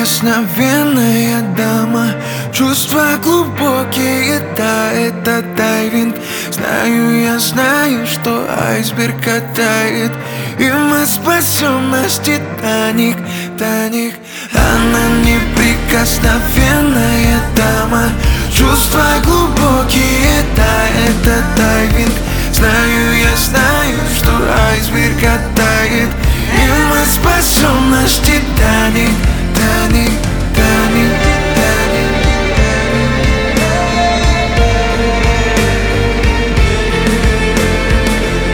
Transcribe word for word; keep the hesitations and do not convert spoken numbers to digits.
неприкосновенная дама. Чувства глубокие, да, это дайвинг. Знаю, я знаю, что айсберг катает, и мы спасем наш Титаник, Титаник. Она неприкосновенная дама. Чувства глубокие, да, это дайвинг. Знаю, я знаю, что айсберг катает, и мы спасем наш Титаник.